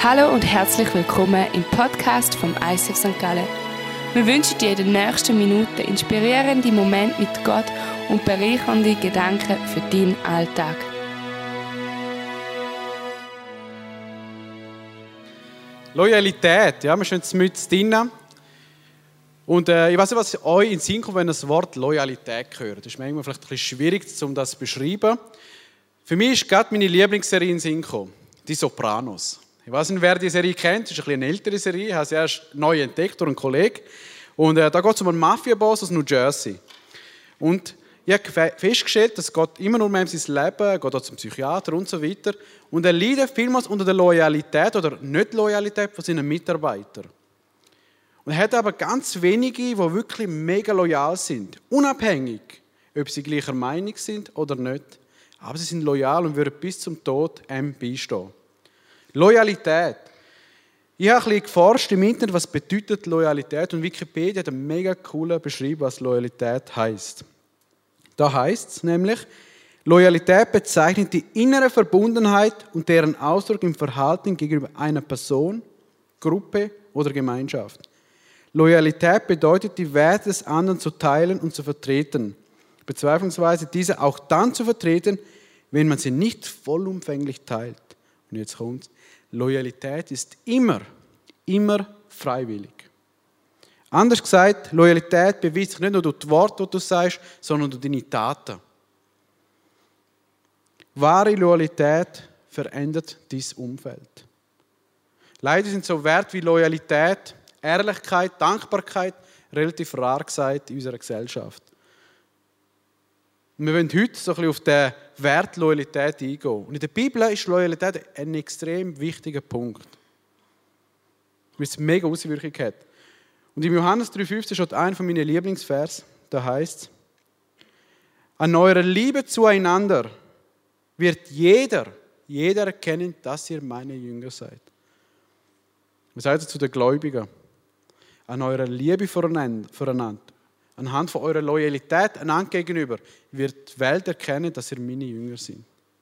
Hallo und herzlich willkommen im Podcast vom ICF St. Gallen. Wir wünschen dir in den nächsten Minuten inspirierende Momente mit Gott und bereichernde Gedanken für deinen Alltag. Loyalität, ja, wir stehen jetzt mit drin. Und ich weiß nicht, was euch in den Sinn kommt, wenn ihr das Wort Loyalität hört. Das ist manchmal vielleicht ein bisschen schwierig, um das zu beschreiben. Für mich ist gerade meine Lieblingsserie in den Sinn gekommen, die Sopranos. Ich weiß nicht, wer die Serie kennt, das ist eine ältere Serie, ich habe sie erst neu entdeckt durch einen Kollegen. Und da geht es um einen Mafia-Boss aus New Jersey. Und ich habe festgestellt, dass Gott immer nur mehr in sein Leben, geht auch zum Psychiater und so weiter. Und er leidet vielmals unter der Loyalität oder Nicht-Loyalität von seinen Mitarbeitern. Und er hat aber ganz wenige, die wirklich mega loyal sind. Unabhängig, ob sie gleicher Meinung sind oder nicht. Aber sie sind loyal und würden bis zum Tod ihm beistehen. Loyalität. Ich habe ein bisschen geforscht im Internet, was bedeutet Loyalität. Und Wikipedia hat einen mega coolen beschrieben, was Loyalität heisst. Da heisst es nämlich, Loyalität bezeichnet die innere Verbundenheit und deren Ausdruck im Verhalten gegenüber einer Person, Gruppe oder Gemeinschaft. Loyalität bedeutet, die Werte des anderen zu teilen und zu vertreten, beziehungsweise diese auch dann zu vertreten, wenn man sie nicht vollumfänglich teilt. Und jetzt kommt's. Loyalität ist immer freiwillig. Anders gesagt, Loyalität beweist sich nicht nur durch die Worte, die du sagst, sondern durch deine Taten. Wahre Loyalität verändert dein Umfeld. Leider sind so Werte wie Loyalität, Ehrlichkeit, Dankbarkeit relativ rar gesagt in unserer Gesellschaft. Und wir wollen heute so ein bisschen auf den Wert Loyalität eingehen. Und in der Bibel ist Loyalität ein extrem wichtiger Punkt. Weil es eine mega Auswirkung hat. Und im Johannes 3,15 steht einer von meinen Lieblingsvers, da heißt es: An eurer Liebe zueinander wird jeder erkennen, dass ihr meine Jünger seid. Was sagt ihr zu den Gläubigen? An eurer Liebe voreinander, anhand von eurer Loyalität einander gegenüber, wird die Welt erkennen, dass ihr meine Jünger seid.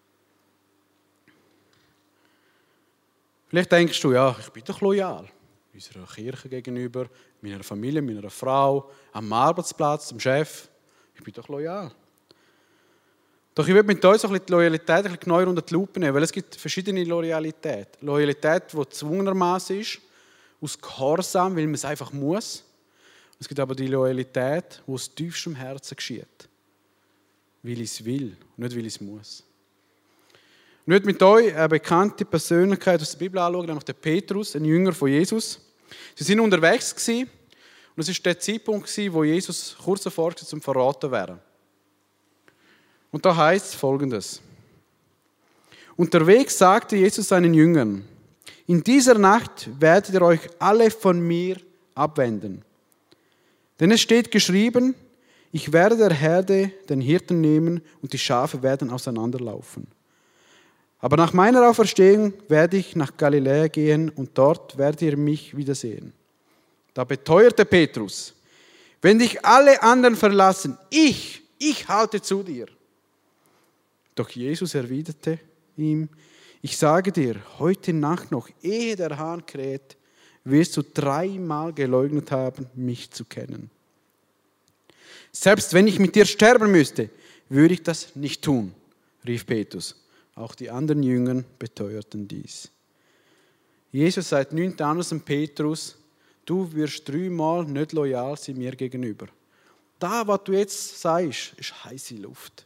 Vielleicht denkst du, ja, ich bin doch loyal. Unserer Kirche gegenüber, meiner Familie, meiner Frau, am Arbeitsplatz, dem Chef. Ich bin doch loyal. Doch ich will mit euch so ein bisschen die Loyalität ein bisschen genauer unter die Lupe nehmen, weil es gibt verschiedene Loyalität. Loyalität, die gezwungenermaßen ist, aus Gehorsam, weil man es einfach muss. Es gibt aber die Loyalität, die aus tiefstem Herzen geschieht. Weil ich es will und nicht weil ich es muss. Und ich möchte mit euch eine bekannte Persönlichkeit aus der Bibel anschauen, nämlich den Petrus, ein Jünger von Jesus. Sie sind unterwegs gewesen, und es war der Zeitpunkt, wo Jesus kurz davor war, zum verraten werden. Und da heißt es Folgendes: Unterwegs sagte Jesus seinen Jüngern: In dieser Nacht werdet ihr euch alle von mir abwenden. Denn es steht geschrieben, ich werde der Herde den Hirten nehmen und die Schafe werden auseinanderlaufen. Aber nach meiner Auferstehung werde ich nach Galiläa gehen und dort werdet ihr mich wiedersehen. Da beteuerte Petrus: Wenn dich alle anderen verlassen, ich halte zu dir. Doch Jesus erwiderte ihm: Ich sage dir, heute Nacht noch, ehe der Hahn kräht, wirst du 3-mal geleugnet haben, mich zu kennen. Selbst wenn ich mit dir sterben müsste, würde ich das nicht tun, rief Petrus. Auch die anderen Jünger beteuerten dies. Jesus sagt nichts anderes an Petrus: Du wirst 3-mal nicht loyal sein mir gegenüber. Das, was du jetzt sagst, ist heiße Luft.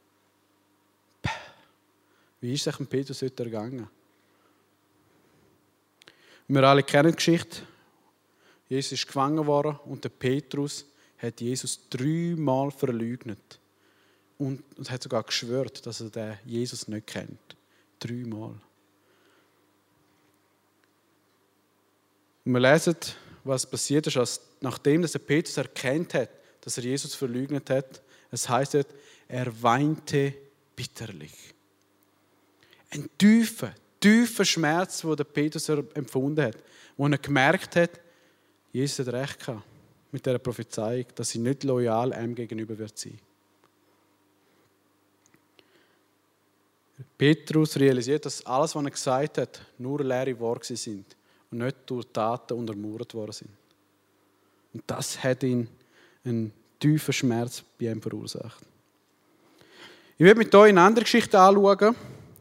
Wie ist es Petrus heute ergangen? Wir alle kennen die Geschichte. Jesus ist gefangen worden und der Petrus hat Jesus 3-mal verleugnet. Und hat sogar geschwört, dass er den Jesus nicht kennt. 3-mal. Und wir lesen, was passiert ist, nachdem der Petrus erkannt hat, dass er Jesus verleugnet hat. Es heisst, er weinte bitterlich. Ein tiefer Schmerz, den der Petrus empfunden hat, wo er gemerkt hat, Jesus hat recht gehabt mit dieser Prophezeiung, dass sie nicht loyal ihm gegenüber wird sein. Petrus realisiert, dass alles, was er gesagt hat, nur leere Worte sind und nicht durch Taten untermauert worden sind. Und das hat ihn einen tiefen Schmerz bei ihm verursacht. Ich werde mit euch eine andere Geschichte anschauen,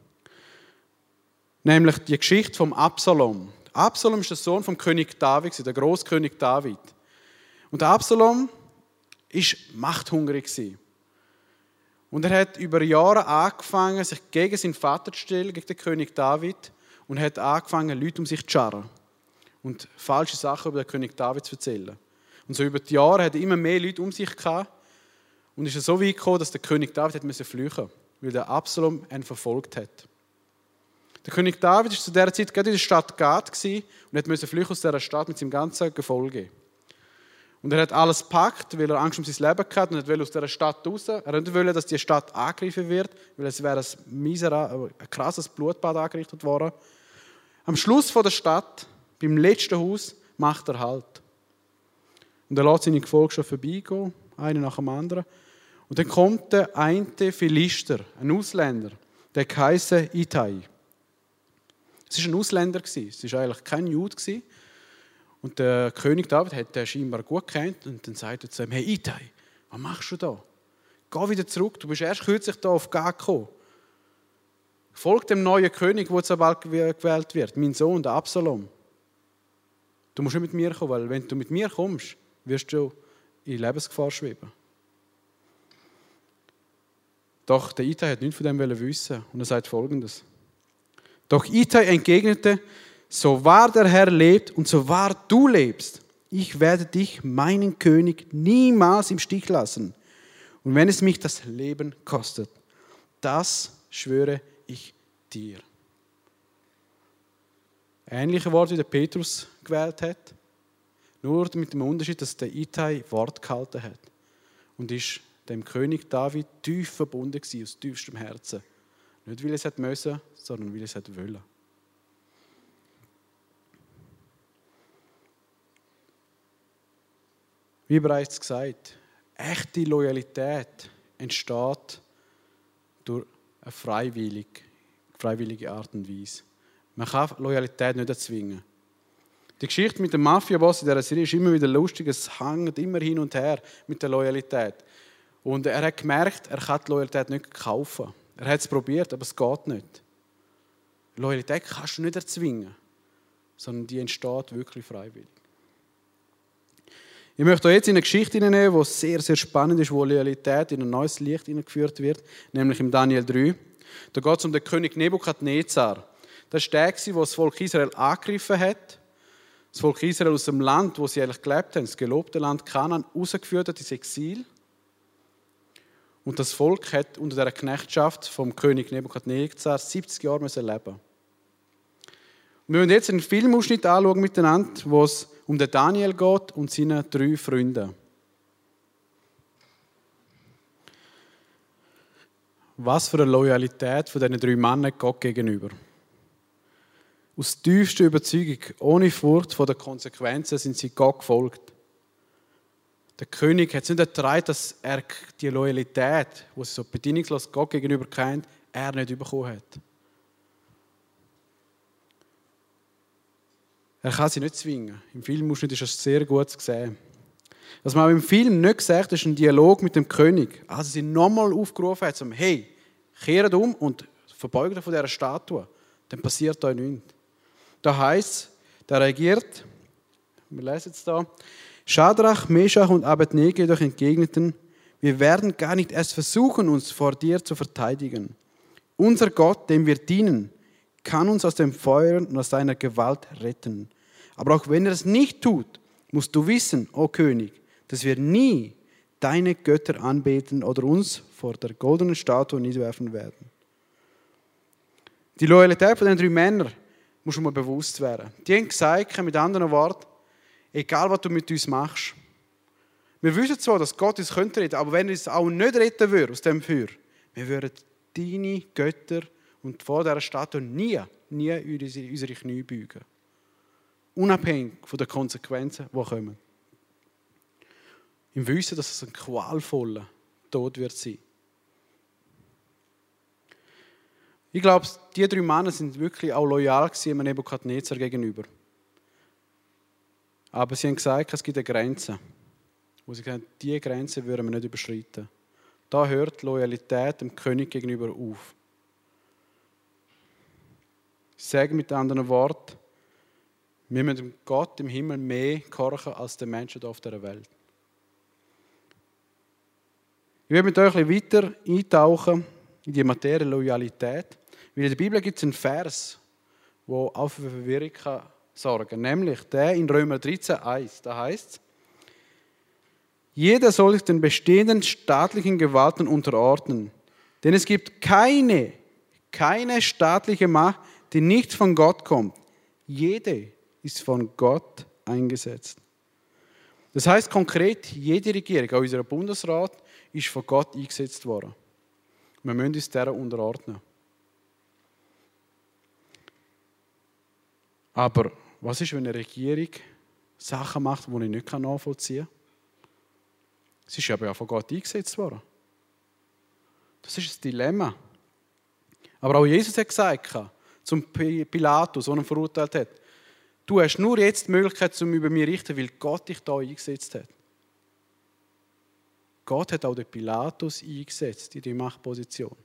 nämlich die Geschichte vom Absalom. Absalom ist der Sohn vom König David, der Großkönig David. Und Absalom war machthungrig. Und er hat über Jahre angefangen, sich gegen seinen Vater zu stellen, gegen den König David, und hat angefangen, Leute um sich zu scharen und falsche Sachen über den König David zu erzählen. Und so über die Jahre hat er immer mehr Leute um sich gehabt und ist so weit gekommen, dass der König David flüchten musste, weil der Absalom ihn verfolgt hat. Der König David war zu dieser Zeit gerade in der Stadt Gad und musste flüchten aus dieser Stadt mit seinem ganzen Gefolge. Und er hat alles gepackt, weil er Angst um sein Leben hatte und wollte aus dieser Stadt raus. Er wollte, dass die Stadt angegriffen wird, weil es wäre ein krasses Blutbad angerichtet worden. Am Schluss der Stadt, beim letzten Haus, macht er Halt. Und er lässt seine Gefolge schon vorbeigehen, einer nach dem anderen. Und dann kommt der eine Philister, ein Ausländer, der heisst Ittai. Es war ein Ausländer, es war eigentlich kein Jude. Und der König David hat den scheinbar gut gekannt und dann sagt er zu ihm: Hey Ittai, was machst du da? Geh wieder zurück, du bist erst kürzlich hier auf Gad gekommen. Folg dem neuen König, der so bald gewählt wird, mein Sohn, der Absalom. Du musst nicht mit mir kommen, weil wenn du mit mir kommst, wirst du in Lebensgefahr schweben. Doch der Ittai hat nichts von dem wissen und er sagt Folgendes. Doch Ittai entgegnete: So wahr der Herr lebt und so wahr du lebst, ich werde dich, meinen König, niemals im Stich lassen. Und wenn es mich das Leben kostet, das schwöre ich dir. Ähnliche Worte, wie der Petrus gewählt hat, nur mit dem Unterschied, dass der Ittai Wort gehalten hat und ist dem König David tief verbunden war, aus tiefstem Herzen. Nicht, weil er es musste, sondern weil er es wollte. Wie bereits gesagt, echte Loyalität entsteht durch eine freiwillige Art und Weise. Man kann Loyalität nicht erzwingen. Die Geschichte mit dem Mafia-Boss in dieser Serie ist immer wieder lustig. Es hängt immer hin und her mit der Loyalität. Und er hat gemerkt, er kann die Loyalität nicht kaufen. Er hat es probiert, aber es geht nicht. Loyalität kannst du nicht erzwingen, sondern die entsteht wirklich freiwillig. Ich möchte euch jetzt in eine Geschichte hineinnehmen, die sehr, sehr spannend ist, wo Loyalität in ein neues Licht hineingeführt wird, nämlich im Daniel 3. Da geht es um den König Nebukadnezar. Das war der, der das Volk Israel angegriffen hat. Das Volk Israel aus dem Land, wo sie eigentlich gelebt haben, das gelobte Land Kanaan, rausgeführt hat ins Exil. Und das Volk hat unter der Knechtschaft vom König Nebukadnezar 70 Jahre leben. Wir wollen jetzt einen Filmausschnitt anschauen miteinander, wo es um den Daniel geht und seine 3 Freunde. Was für eine Loyalität von diesen 3 Männern Gott gegenüber. Aus tiefster Überzeugung, ohne Furcht vor den Konsequenzen, sind sie Gott gefolgt. Der König hat es nicht ertragen, dass er die Loyalität, die sie so bedingungslos Gott gegenüber kennt, er nicht bekommen hat. Er kann sie nicht zwingen. Im Filmausschnitt ist das sehr gut zu sehen. Was man aber im Film nicht sagt, ist ein Dialog mit dem König. Also sie nochmal aufgerufen hat, hey, kehrt um und verbeugt euch von dieser Statue. Dann passiert euch nichts. Da heisst, der regiert, wir lesen es da, Schadrach, Meschach und Abednego jedoch entgegneten: Wir werden gar nicht erst versuchen, uns vor dir zu verteidigen. Unser Gott, dem wir dienen, kann uns aus dem Feuer und aus seiner Gewalt retten. Aber auch wenn er es nicht tut, musst du wissen, o König, dass wir nie deine Götter anbeten oder uns vor der goldenen Statue niederwerfen werden. Die Loyalität von den 3 Männern muss schon mal bewusst werden. Die haben gesagt, mit anderen Worten, egal was du mit uns machst. Wir wissen zwar, dass Gott uns retten könnte, aber wenn er uns auch nicht retten würde aus dem Feuer, wir würden deine Götter und vor dieser Statue nie unsere Knie beugen. Unabhängig von den Konsequenzen, die kommen. Im Wissen, dass es ein qualvoller Tod wird sein. Ich glaube, die 3 Männer sind wirklich auch loyal gewesen Nebukadnezar gegenüber. Aber sie haben gesagt, es gibt eine Grenze. Wo sie gesagt haben, diese Grenze würden wir nicht überschreiten. Da hört die Loyalität dem König gegenüber auf. Sie sagen mit anderen Worten, wir müssen Gott im Himmel mehr gehorchen als den Menschen hier auf dieser Welt. Ich werde mit euch ein bisschen weiter eintauchen in die Materie Loyalität. Weil in der Bibel gibt es einen Vers, der auch für Verwirrung sorgen kann. Nämlich der in Römer 13,1. Da heißt es: Jeder soll sich den bestehenden staatlichen Gewalten unterordnen. Denn es gibt keine staatliche Macht, die nicht von Gott kommt. Jede ist von Gott eingesetzt. Das heißt konkret, jede Regierung, auch unser Bundesrat, ist von Gott eingesetzt worden. Wir müssen uns dieser unterordnen. Aber was ist, wenn eine Regierung Sachen macht, die ich nicht nachvollziehen kann? Sie ist aber ja von Gott eingesetzt worden. Das ist ein Dilemma. Aber auch Jesus hat gesagt, zum Pilatus, der ihn verurteilt hat, du hast nur jetzt die Möglichkeit, um über mich zu richten, weil Gott dich da eingesetzt hat. Gott hat auch den Pilatus eingesetzt in die Machtposition.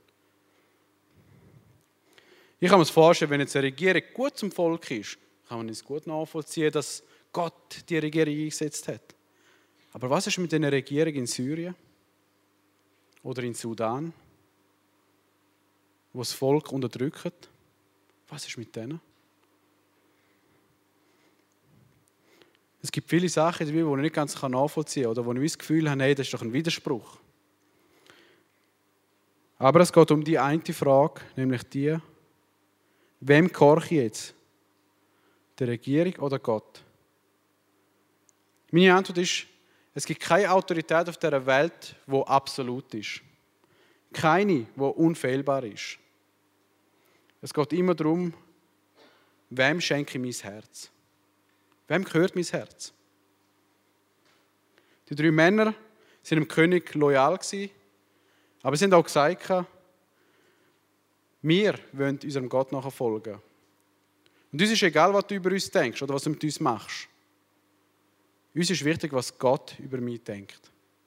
Ich kann mir vorstellen, wenn jetzt eine Regierung gut zum Volk ist, kann man es gut nachvollziehen, dass Gott die Regierung eingesetzt hat. Aber was ist mit einer Regierung in Syrien oder in Sudan, wo das Volk unterdrückt? Was ist mit denen? Es gibt viele Sachen, die ich nicht ganz nachvollziehen kann oder wo ich das Gefühl habe, hey, das ist doch ein Widerspruch. Aber es geht um die eine Frage, nämlich die: Wem gehorche ich jetzt? Der Regierung oder Gott? Meine Antwort ist: Es gibt keine Autorität auf dieser Welt, die absolut ist. Keine, die unfehlbar ist. Es geht immer darum, wem schenke ich mein Herz? Wem gehört mein Herz? Die 3 Männer sind dem König loyal gewesen, aber sie haben auch gesagt, wir wollen unserem Gott nachfolgen. Und uns ist egal, was du über uns denkst oder was du mit uns machst. Uns ist wichtig, was Gott über mich denkt.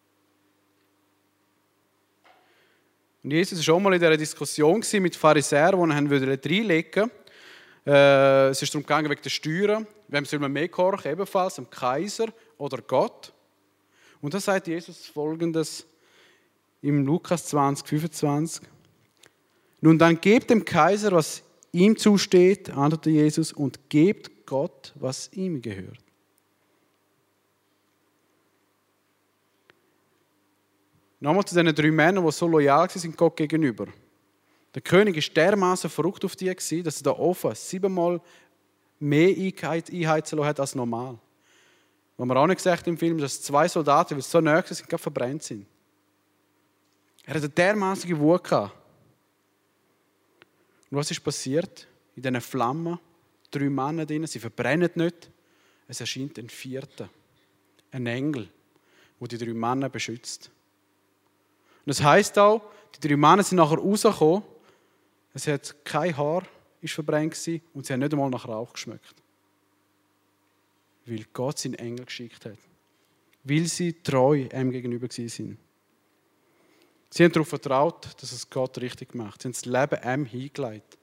Und Jesus war schon mal in dieser Diskussion mit Pharisäern, die ihn reinlegen wollten. Es ist darum gegangen, wegen der Steuern. Wem soll man mehr gehorchen? Ebenfalls dem Kaiser oder Gott? Und da sagt Jesus Folgendes im Lukas 20, 25. Nun dann gebt dem Kaiser, was ihm zusteht, antwortete Jesus, und gebt Gott, was ihm gehört. Nochmal zu diesen 3 Männern, die so loyal sind Gott gegenüber. Der König war dermaßen verrückt auf die, dass er da offen 7-mal mehr einheizen lassen hat als normal. Was man auch nicht gesagt im Film, dass 2 Soldaten, weil sie so nahe sind, gerade verbrannt sind. Er hatte dermaßen Wut gehabt. Und was ist passiert? In diesen Flammen, 3 Männer drin, sie verbrennen nicht. Es erscheint ein 4., ein Engel, der die 3 Männer beschützt. Und das heisst auch, die 3 Männer sind nachher rausgekommen. Es hat kein Haar ist verbrannt und sie haben nicht einmal nach Rauch geschmeckt. Weil Gott seinen Engel geschickt hat. Weil sie treu ihm gegenüber waren. Sie haben darauf vertraut, dass es Gott richtig macht. Sie haben das Leben ihm hingelegt.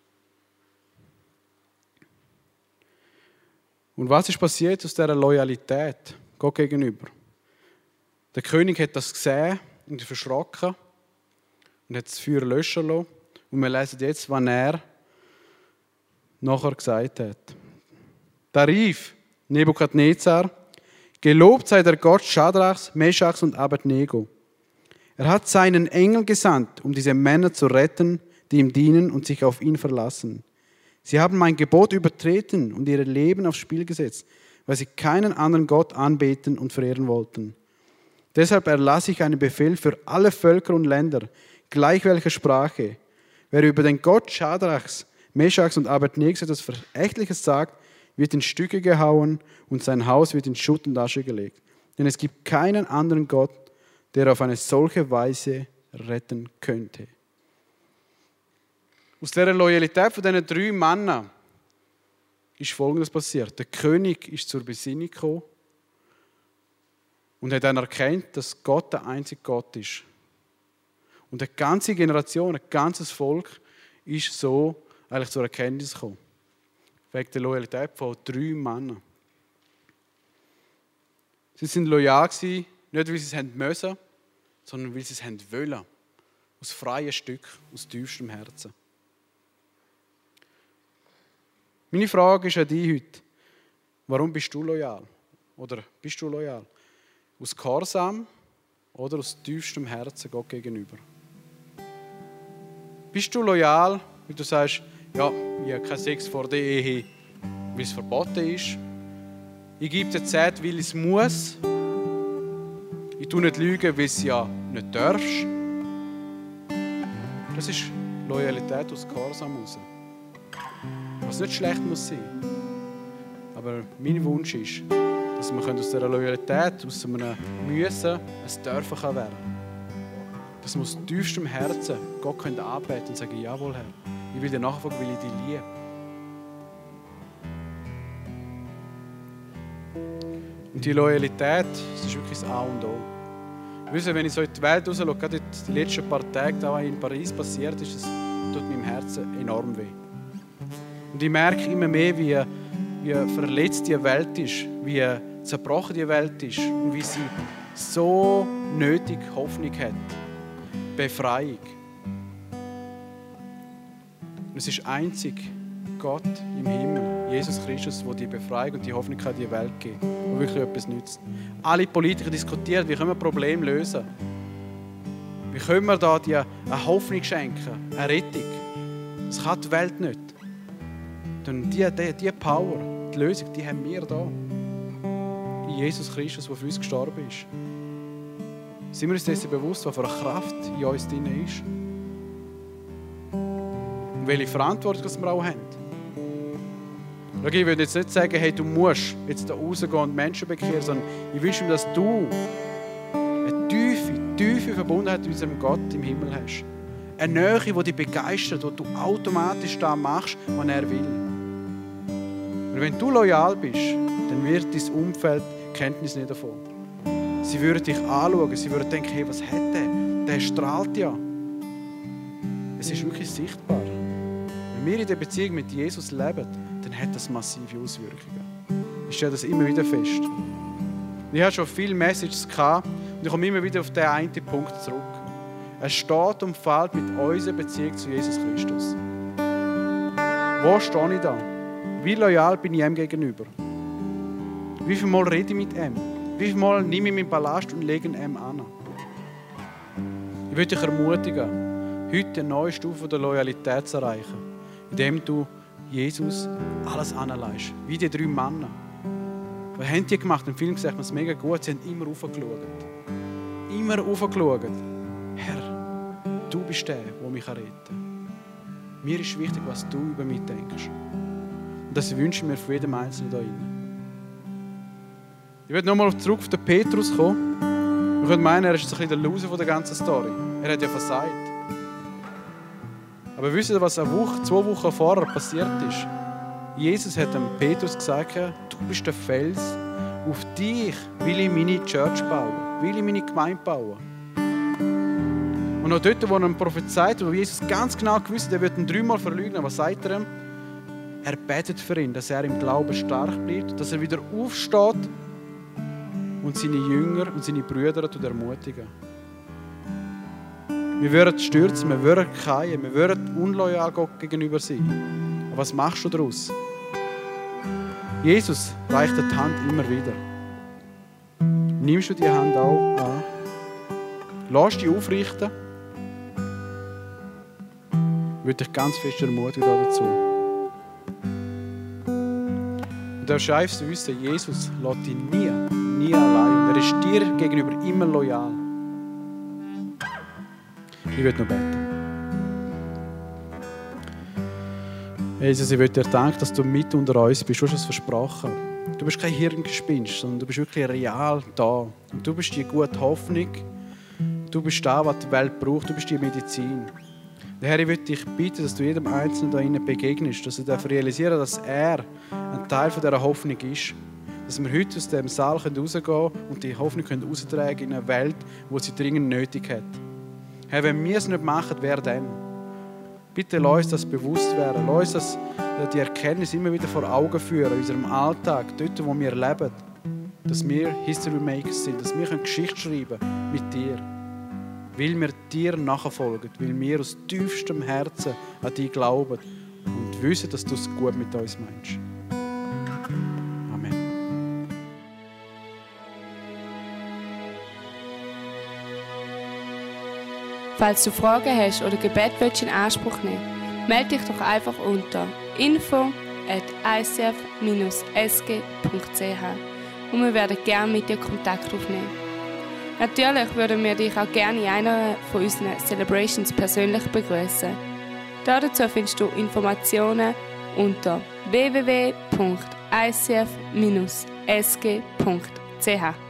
Und was ist passiert aus dieser Loyalität Gott gegenüber? Der König hat das gesehen und ist verschrocken und hat das Feuer löschen lassen. Und wir lesen jetzt, was er nachher gesagt hat. Da rief Nebukadnezar: Gelobt sei der Gott Schadrachs, Meschachs und Abednego. Er hat seinen Engel gesandt, um diese Männer zu retten, die ihm dienen und sich auf ihn verlassen. Sie haben mein Gebot übertreten und ihr Leben aufs Spiel gesetzt, weil sie keinen anderen Gott anbeten und verehren wollten. Deshalb erlasse ich einen Befehl für alle Völker und Länder, gleich welcher Sprache. Wer über den Gott Schadrachs, Meschachs und Abednego etwas Verächtliches sagt, wird in Stücke gehauen und sein Haus wird in Schutt und Asche gelegt. Denn es gibt keinen anderen Gott, der auf eine solche Weise retten könnte. Aus dieser Loyalität von diesen 3 Männern ist Folgendes passiert. Der König ist zur Besinnung gekommen und hat dann erkannt, dass Gott der einzige Gott ist. Und eine ganze Generation, ein ganzes Volk ist so eigentlich zur Erkenntnis gekommen. Wegen der Loyalität von 3 Männern. Sie sind loyal gewesen, nicht weil sie es müssen, sondern weil sie es wollen. Aus freiem Stück, aus tiefstem Herzen. Meine Frage ist an dich heute, warum bist du loyal? Oder bist du loyal? Aus Gehorsam oder aus tiefstem Herzen Gott gegenüber? Bist du loyal, weil du sagst, ja, ich habe keinen Sex vor der Ehe, weil es verboten ist. Ich gebe dir Zeit, weil ich es muss. Ich tue nicht lügen, weil es ja nicht darfst. Das ist Loyalität aus Gehorsam heraus. Was nicht schlecht muss sein. Aber mein Wunsch ist, dass man aus dieser Loyalität, aus einem Müssen, ein Dürfen werden kann. Dass man aus tiefstem Herzen Gott anbeten und sagen, jawohl Herr, ich will dir nachfolgen, weil ich dich liebe. Und die Loyalität, das ist wirklich das A und O. Wisst ihr, wenn ich so in die Welt rausschaue, gerade die letzten paar Tage, was in Paris passiert ist, das tut meinem Herzen enorm weh. Und ich merke immer mehr, wie verletzt die Welt ist, wie zerbrochen die Welt ist und wie sie so nötig Hoffnung hat. Befreiung. Und es ist einzig Gott im Himmel, Jesus Christus, der die Befreiung und die Hoffnung in die Welt geben kann, die wirklich etwas nützt. Alle Politiker diskutieren, wie können wir Probleme lösen? Wie können wir da eine Hoffnung schenken, eine Rettung? Das kann die Welt nicht. Denn die Power, die Lösung, die haben wir da. In Jesus Christus, der für uns gestorben ist. Sind wir uns dessen bewusst, was für eine Kraft in uns drin ist? Und welche Verantwortung wir auch haben? Ich würde jetzt nicht sagen, hey, du musst jetzt da rausgehen und Menschen bekehren, sondern ich wünsche mir, dass du eine tiefe Verbundenheit mit unserem Gott im Himmel hast. Eine Nähe, die dich begeistert, wo du automatisch das machst, was er will. Und wenn du loyal bist, dann wird dein Umfeld Kenntnis nicht davon. Sie würden dich anschauen, sie würden denken, hey, was hat der? Der strahlt ja. Es ist wirklich sichtbar. Wenn wir in der Beziehung mit Jesus leben, dann hat das massive Auswirkungen. Ich stelle das immer wieder fest. Ich habe schon viele Messages gehabt und ich komme immer wieder auf den einen Punkt zurück. Es steht und fällt mit unserer Beziehung zu Jesus Christus. Wo stehe ich da? Wie loyal bin ich ihm gegenüber? Wie viel Mal rede ich mit ihm? Wie viel Mal nehme ich meinen Ballast und lege ihn ihm an? Ich möchte dich ermutigen, heute eine neue Stufe der Loyalität zu erreichen, indem du Jesus alles anleihst. Wie die 3 Männer. Was haben die gemacht? Im Film sagt man es mega gut. Sie haben immer raufgeschaut. Immer raufgeschaut. Herr, du bist der, der mich retten kann. Mir ist wichtig, was du über mich denkst. Und das wünsche ich mir von jedem Einzelnen hier drin. Ich werde nochmal zurück auf den Petrus kommen. Ich würde meinen, er ist ein bisschen der Loser von der ganzen Story. Er hat ja versagt. Aber wisst ihr, was 2 Wochen vorher passiert ist? Jesus hat dem Petrus gesagt, du bist der Fels, auf dich will ich meine Church bauen, will ich meine Gemeinde bauen. Und auch dort, wo er ihm prophezeit, wo Jesus ganz genau gewusst hat, er wird ihn 3-mal verleugnen, was sagt er ihm? Er betet für ihn, dass er im Glauben stark bleibt, dass er wieder aufsteht und seine Jünger und seine Brüder ermutigen. Wir würden stürzen, wir würden keien, wir würden unloyal Gott gegenüber sein. Aber was machst du daraus? Jesus reicht dir die Hand immer wieder. Nimmst du die Hand auch an? Lass dich aufrichten? Ich würde dich ganz fest ermutigen dazu. Und du darfst einfach wissen, Jesus lässt dich nie allein. Und er ist dir gegenüber immer loyal. Ich will noch beten. Jesus, ich will dir danken, dass du mit unter uns bist. Du hast es versprochen. Du bist kein Hirngespinst, sondern du bist wirklich real da. Und du bist die gute Hoffnung. Du bist da, was die Welt braucht. Du bist die Medizin. Herr, ich würde dich bitten, dass du jedem Einzelnen da innen begegnest, dass er realisieren darf, dass er ein Teil von dieser Hoffnung ist. Dass wir heute aus diesem Saal rausgehen können und die Hoffnung austragen in eine Welt, die sie dringend nötig hat. Herr, wenn wir es nicht machen, wer denn? Bitte lass uns das bewusst werden. Lass uns die Erkenntnis immer wieder vor Augen führen, in unserem Alltag, dort, wo wir leben. Dass wir History Makers sind, dass wir Geschichte schreiben können mit dir. Weil wir dir nachfolgen, weil wir aus tiefstem Herzen an dich glauben und wissen, dass du es gut mit uns meinst. Amen. Falls du Fragen hast oder Gebet willst in Anspruch nehmen, melde dich doch einfach unter info@icf-sg.ch und wir werden gerne mit dir Kontakt aufnehmen. Natürlich würden wir dich auch gerne in einer von unseren Celebrations persönlich begrüßen. Dazu findest du Informationen unter www.icf-sg.ch.